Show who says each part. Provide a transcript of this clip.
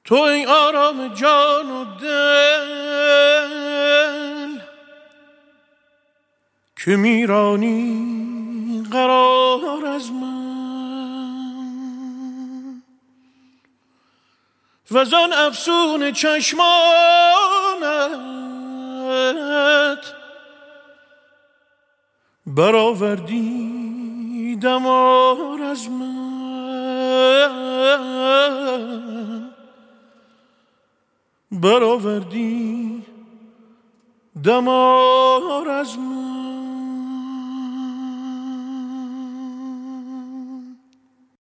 Speaker 1: تو ای آرام جان و دل که میرانی قرار از من وزان افسون چشمانت برآوردی دمار از من برآوردی دمار از من